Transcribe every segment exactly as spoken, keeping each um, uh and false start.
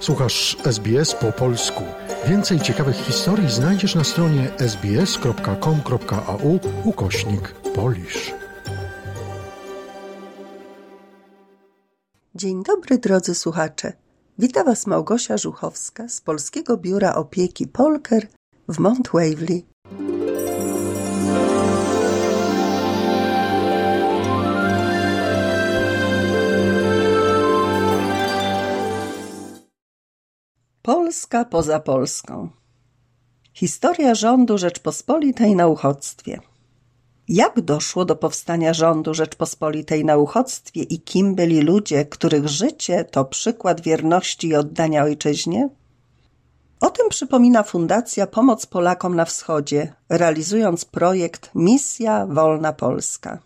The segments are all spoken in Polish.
Słuchasz S B S po polsku. Więcej ciekawych historii znajdziesz na stronie sbs.com.au ukośnik Polish. Dzień dobry, drodzy słuchacze. Wita Was Małgosia Żuchowska z Polskiego Biura Opieki Polker w Mount Waverly. Polska poza Polską. Historia rządu Rzeczpospolitej na uchodźstwie. Jak doszło do powstania rządu Rzeczpospolitej na uchodźstwie i kim byli ludzie, których życie to przykład wierności i oddania ojczyźnie? O tym przypomina Fundacja Pomoc Polakom na Wschodzie, realizując projekt Misja Wolna Polska.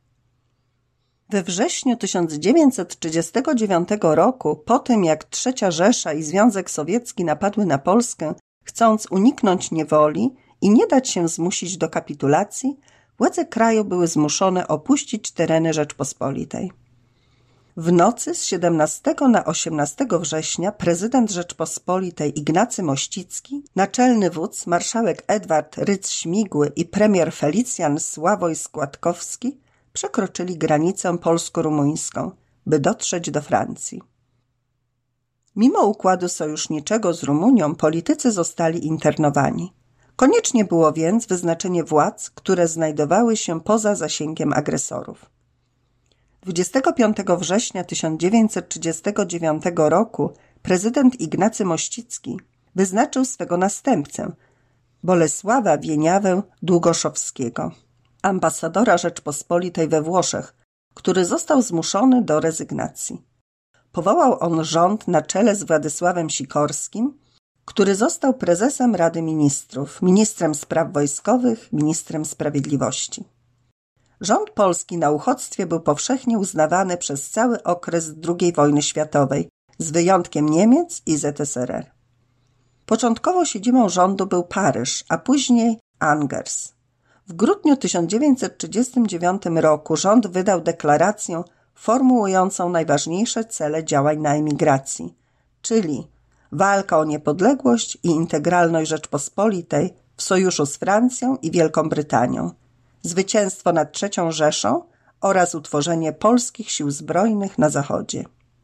We wrześniu tysiąc dziewięćset trzydziestego dziewiątego roku, po tym jak Trzecia Rzesza i Związek Sowiecki napadły na Polskę, chcąc uniknąć niewoli i nie dać się zmusić do kapitulacji, władze kraju były zmuszone opuścić tereny Rzeczpospolitej. W nocy z siedemnastego na osiemnastego września prezydent Rzeczpospolitej Ignacy Mościcki, naczelny wódz marszałek Edward Rydz-Śmigły i premier Felicjan Sławoj Składkowski przekroczyli granicę polsko-rumuńską, by dotrzeć do Francji. Mimo układu sojuszniczego z Rumunią politycy zostali internowani. Koniecznie było więc wyznaczenie władz, które znajdowały się poza zasięgiem agresorów. dwudziestego piątego września tysiąc dziewięćset trzydziestego dziewiątego roku prezydent Ignacy Mościcki wyznaczył swego następcę, Bolesława Wieniawę Długoszowskiego, ambasadora Rzeczpospolitej we Włoszech, który został zmuszony do rezygnacji. Powołał on rząd na czele z Władysławem Sikorskim, który został prezesem Rady Ministrów, ministrem spraw wojskowych, ministrem sprawiedliwości. Rząd polski na uchodźstwie był powszechnie uznawany przez cały okres drugiej wojny światowej, z wyjątkiem Niemiec i Z S R R. Początkowo siedzibą rządu był Paryż, a później Angers. W grudniu tysiąc dziewięćset trzydziestego dziewiątego roku rząd wydał deklarację formułującą najważniejsze cele działań na emigracji, czyli walka o niepodległość i integralność Rzeczpospolitej w sojuszu z Francją i Wielką Brytanią, zwycięstwo nad Trzecią Rzeszą oraz utworzenie polskich sił zbrojnych na Zachodzie.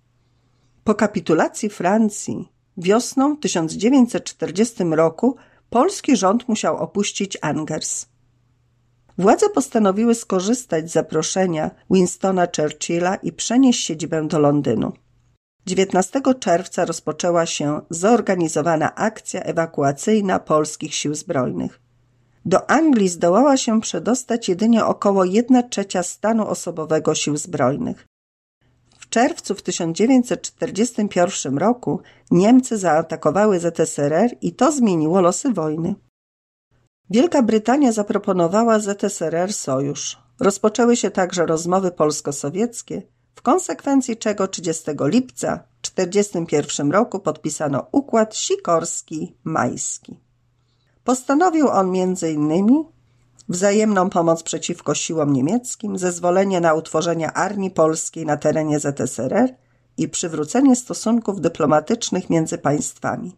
Po kapitulacji Francji wiosną tysiąc dziewięćset czterdziestego roku polski rząd musiał opuścić Angers. Władze postanowiły skorzystać z zaproszenia Winstona Churchilla i przenieść siedzibę do Londynu. dziewiętnastego czerwca rozpoczęła się zorganizowana akcja ewakuacyjna polskich sił zbrojnych. Do Anglii zdołała się przedostać jedynie około jedna trzecia stanu osobowego sił zbrojnych. W czerwcu w tysiąc dziewięćset czterdziestym pierwszym roku Niemcy zaatakowały Z S R R i to zmieniło losy wojny. Wielka Brytania zaproponowała Z S R R sojusz. Rozpoczęły się także rozmowy polsko-sowieckie, w konsekwencji czego trzydziestego lipca w tysiąc dziewięćset czterdziestym pierwszym roku podpisano układ Sikorski-Majski. Postanowił on między innymi wzajemną pomoc przeciwko siłom niemieckim, zezwolenie na utworzenie armii polskiej na terenie Z S R R i przywrócenie stosunków dyplomatycznych między państwami.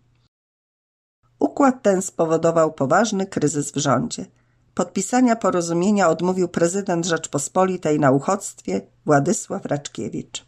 Układ ten spowodował poważny kryzys w rządzie. Podpisania porozumienia odmówił prezydent Rzeczpospolitej na uchodźstwie Władysław Raczkiewicz.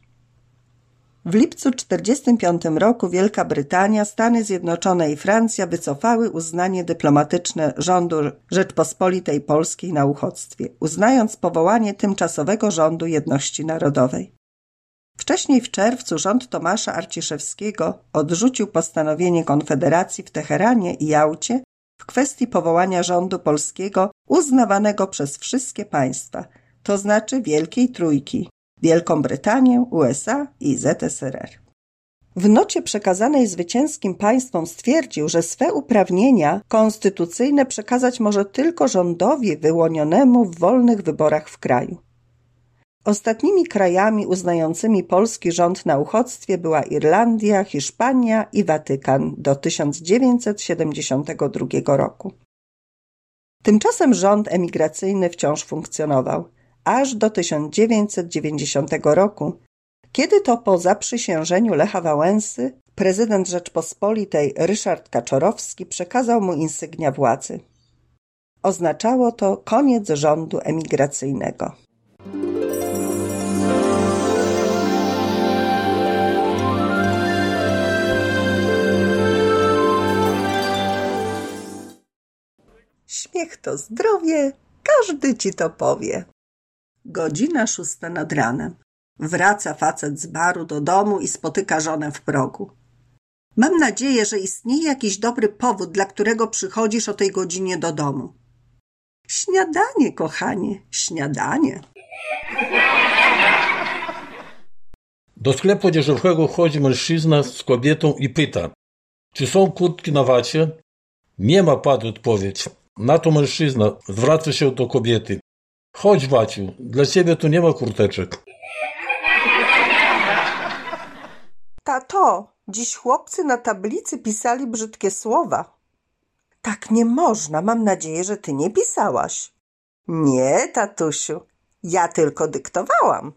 W lipcu tysiąc dziewięćset czterdziestym piątym roku Wielka Brytania, Stany Zjednoczone i Francja wycofały uznanie dyplomatyczne rządu Rzeczpospolitej Polskiej na uchodźstwie, uznając powołanie tymczasowego rządu jedności narodowej. Wcześniej w czerwcu rząd Tomasza Arciszewskiego odrzucił postanowienie Konfederacji w Teheranie i Jałcie w kwestii powołania rządu polskiego uznawanego przez wszystkie państwa, to znaczy Wielkiej Trójki, Wielką Brytanię, U S A i Z S R R. W nocie przekazanej zwycięskim państwom stwierdził, że swe uprawnienia konstytucyjne przekazać może tylko rządowi wyłonionemu w wolnych wyborach w kraju. Ostatnimi krajami uznającymi polski rząd na uchodźstwie była Irlandia, Hiszpania i Watykan do tysiąc dziewięćset siedemdziesiątego drugiego roku. Tymczasem rząd emigracyjny wciąż funkcjonował, aż do tysiąc dziewięćset dziewięćdziesiątego roku, kiedy to po zaprzysiężeniu Lecha Wałęsy prezydent Rzeczpospolitej Ryszard Kaczorowski przekazał mu insygnia władzy. Oznaczało to koniec rządu emigracyjnego. Śmiech to zdrowie, każdy ci to powie. Godzina szósta nad ranem. Wraca facet z baru do domu i spotyka żonę w progu. Mam nadzieję, że istnieje jakiś dobry powód, dla którego przychodzisz o tej godzinie do domu. Śniadanie, kochanie, śniadanie. Do sklepu odzieżowego wchodzi mężczyzna z kobietą i pyta, czy są kurtki na wacie? Nie ma, padł odpowiedź. Na to mężczyzna zwraca się do kobiety. Chodź, Waciu, dla ciebie tu nie ma kurteczek. Tato, dziś chłopcy na tablicy pisali brzydkie słowa. Tak nie można, mam nadzieję, że ty nie pisałaś. Nie, tatusiu, ja tylko dyktowałam.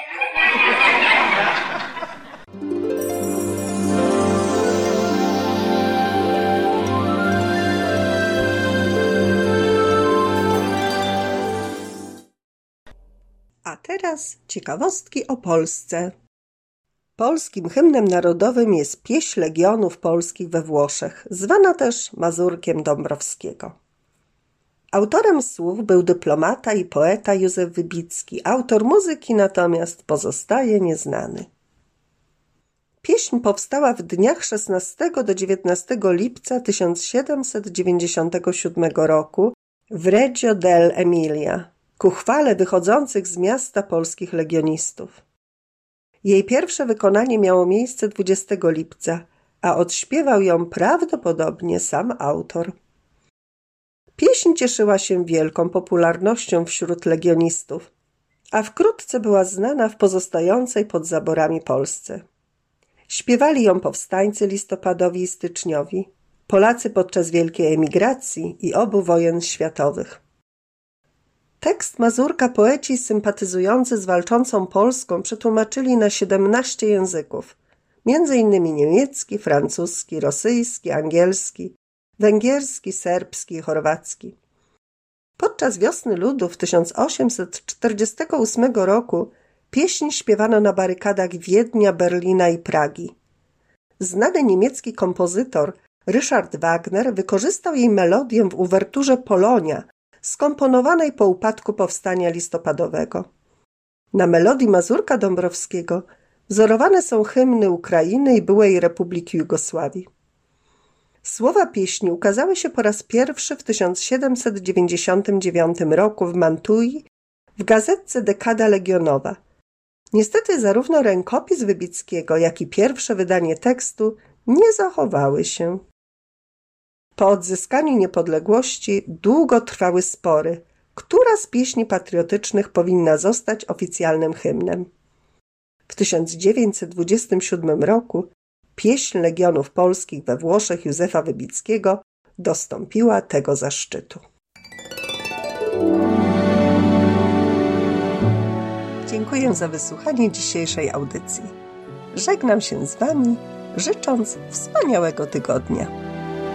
A teraz ciekawostki o Polsce. Polskim hymnem narodowym jest Pieśń Legionów Polskich we Włoszech, zwana też Mazurkiem Dąbrowskiego. Autorem słów był dyplomata i poeta Józef Wybicki, autor muzyki natomiast pozostaje nieznany. Pieśń powstała w dniach szesnastego do dziewiętnastego lipca tysiąc siedemset dziewięćdziesiątego siódmego roku w Reggio dell'Emilia, ku chwale wychodzących z miasta polskich legionistów. Jej pierwsze wykonanie miało miejsce dwudziestego lipca, a odśpiewał ją prawdopodobnie sam autor. Pieśń cieszyła się wielką popularnością wśród legionistów, a wkrótce była znana w pozostającej pod zaborami Polsce. Śpiewali ją powstańcy listopadowi i styczniowi, Polacy podczas wielkiej emigracji i obu wojen światowych. Tekst Mazurka poeci sympatyzujący z walczącą Polską przetłumaczyli na siedemnaście języków, między innymi niemiecki, francuski, rosyjski, angielski, węgierski, serbski i chorwacki. Podczas Wiosny Ludów tysiąc osiemset czterdziestego ósmego roku pieśń śpiewano na barykadach Wiednia, Berlina i Pragi. Znany niemiecki kompozytor Richard Wagner wykorzystał jej melodię w uwerturze Polonia, skomponowanej po upadku powstania listopadowego. Na melodii Mazurka Dąbrowskiego wzorowane są hymny Ukrainy i byłej Republiki Jugosławii. Słowa pieśni ukazały się po raz pierwszy w tysiąc siedemset dziewięćdziesiątym dziewiątym roku w Mantui w gazetce Dekada Legionowa. Niestety zarówno rękopis Wybickiego, jak i pierwsze wydanie tekstu nie zachowały się. Po odzyskaniu niepodległości długo trwały spory, która z pieśni patriotycznych powinna zostać oficjalnym hymnem. W tysiąc dziewięćset dwudziestym siódmym roku pieśń Legionów Polskich we Włoszech Józefa Wybickiego dostąpiła tego zaszczytu. Dziękuję za wysłuchanie dzisiejszej audycji. Żegnam się z Wami, życząc wspaniałego tygodnia.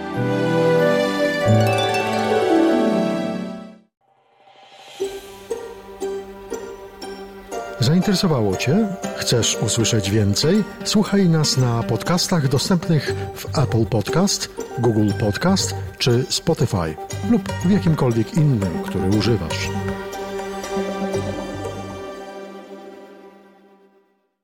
Zainteresowało Cię? Chcesz usłyszeć więcej? Słuchaj nas na podcastach dostępnych w Apple Podcast, Google Podcast czy Spotify lub w jakimkolwiek innym, który używasz.